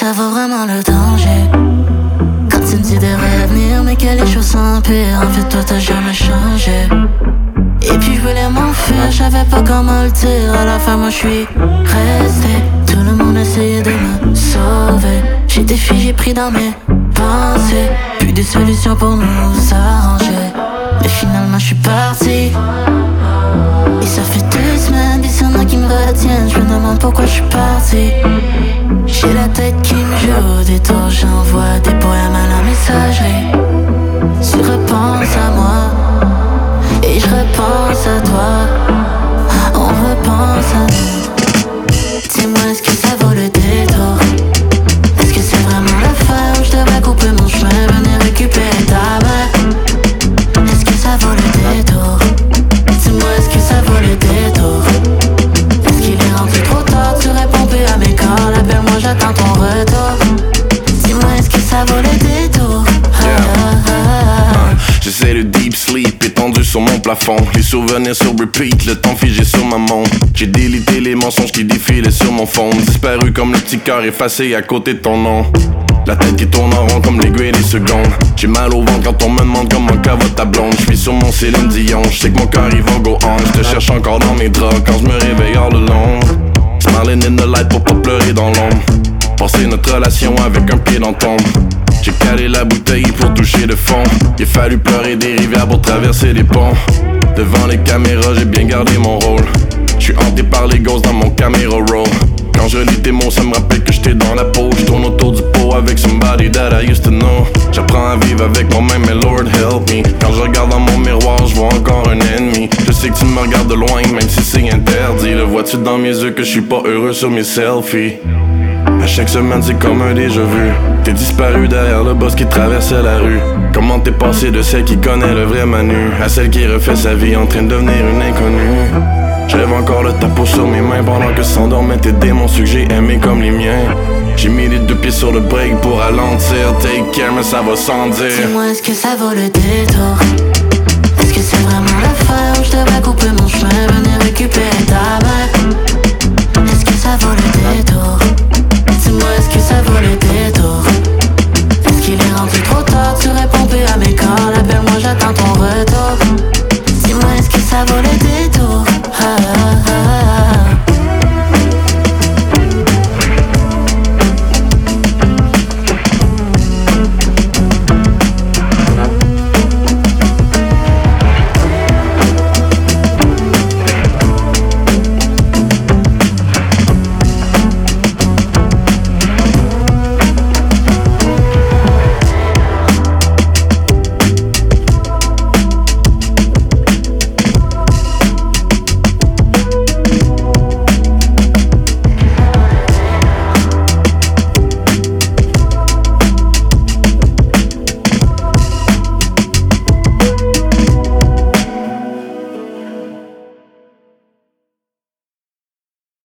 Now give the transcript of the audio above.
ça vaut vraiment le danger? Quand tu me dis de revenir, mais que les choses s'empirent. En fait, toi t'as jamais changé. Et puis je voulais m'enfuir, j'avais pas comment le dire. À la fin, moi je suis resté. Tout le monde essayait de me sauver. J'ai des filles, j'ai pris dans mes pensées. Plus de solutions pour nous arranger. Mais finalement, je suis parti. Et ça fait 2 semaines, des semaines qui me retiennent. Je me demande pourquoi je suis parti. J'ai la tête qui me joue des tours, j'envoie des poèmes à la messagerie. Tu repenses à moi et je repense à toi. On repense à nous. Dis-moi, est-ce que ça vaut le détour? Est-ce que c'est vraiment la fin où je devrais couper mon chemin, venir récupérer ta main? Est-ce que ça vaut le détour? Dis-moi, est-ce que ça vaut le détour? Est-ce qu'il est rendu trop tard? Tu réponds plus à mes calls, appelle-moi, j'attends ton retour. Dis-moi, est-ce que ça vaut le détour? J'essaie de deep sleep, étendu sur mon plafond. Les souvenirs sur repeat, le temps figé sur ma montre. J'ai délité les mensonges qui défilaient sur mon fond. Disparu comme le petit cœur effacé à côté de ton nom. La tête qui tourne en rond comme l'aiguille des secondes. J'ai mal au ventre quand on me demande comment va ta blonde. J'suis sur mon Céline Dion, j'sais que mon cœur il va go on. J'te cherche encore dans mes draps quand j'me réveille hors le long. Smiling in the light pour pas pleurer dans l'ombre. Passer notre relation avec un pied dans ton. J'ai calé la bouteille pour toucher le fond. Il a fallu pleurer des rivières pour traverser les ponts. Devant les caméras, j'ai bien gardé mon rôle. J'suis hanté par les ghosts dans mon caméra roll. Quand je lis tes mots, ça me rappelle que j'étais dans la peau. J'tourne autour du pot avec somebody that I used to know. J'apprends à vivre avec moi-même, mais Lord help me. Quand je regarde dans mon miroir, je vois encore un ennemi. Je sais que tu me regardes de loin, même si c'est interdit. Le vois-tu dans mes yeux que je suis pas heureux sur mes selfies? À chaque semaine c'est comme un déjà vu. T'es disparu derrière le boss qui traversait la rue. Comment t'es passé de celle qui connaît le vrai Manu à celle qui refait sa vie en train de devenir une inconnue? J'rêve encore le tapot sur mes mains pendant que s'endormaient tes démons, ceux que j'ai aimés comme les miens. J'ai mis les 2 pieds sur le break pour ralentir. Take care mais ça va sans dire. Dis-moi, est-ce que ça vaut le détour? Est-ce que c'est vraiment la fin où je devrais couper mon chemin, venir récupérer ta main? Est-ce que ça vaut le détour? Dis-moi, est-ce que ça vaut le détour?